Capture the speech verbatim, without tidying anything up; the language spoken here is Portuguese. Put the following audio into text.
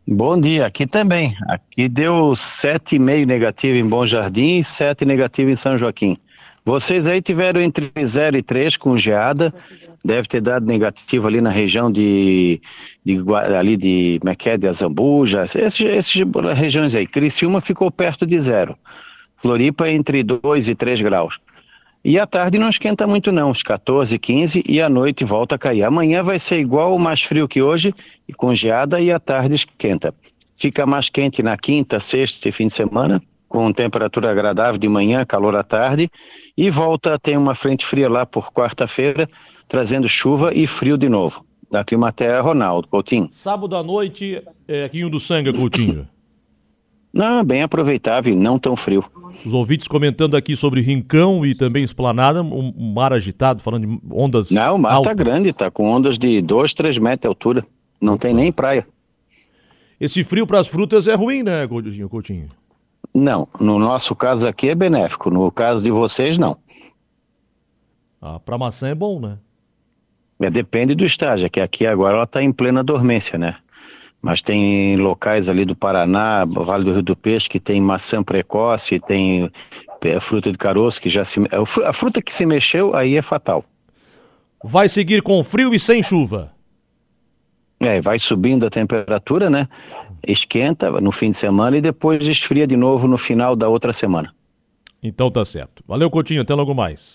Bom dia, aqui também. Aqui deu sete e meio negativo em Bom Jardim e sete negativo em São Joaquim. Vocês aí tiveram entre zero e três com geada, deve ter dado negativo ali na região de, de Gua- ali de, como é que é, de Azambuja, esses, esses regiões aí. Criciúma ficou perto de zero. Floripa entre dois e três graus. E à tarde não esquenta muito não, uns quatorze, quinze e à noite volta a cair. Amanhã vai ser igual ou mais frio que hoje, e com geada e à tarde esquenta. Fica mais quente na quinta, sexta e fim de semana, com temperatura agradável de manhã, calor à tarde, e volta a ter uma frente fria lá por quarta-feira, trazendo chuva e frio de novo. Da Climaterra, Ronaldo Coutinho. Sábado à noite, é, Rinho do Sanga, Coutinho. Não, bem aproveitável e não tão frio. Os ouvintes comentando aqui sobre Rincão e também Esplanada, um, um mar agitado, falando de ondas Não, o mar altas. tá grande, tá com ondas de dois, três metros de altura. Não tem nem praia. Esse frio para as frutas é ruim, né, Coutinho? Coutinho? Não, no nosso caso aqui é benéfico, no caso de vocês não. Ah, para maçã é bom, né? É, depende do estágio, é que aqui agora ela está em plena dormência, né? Mas tem locais ali do Paraná, Vale do Rio do Peixe, que tem maçã precoce, tem é, fruta de caroço, que já se... A fruta que se mexeu, aí é fatal. Vai seguir com frio e sem chuva. É, vai subindo a temperatura, né? Esquenta no fim de semana e depois esfria de novo no final da outra semana. Então tá certo. Valeu, Coutinho, até logo mais.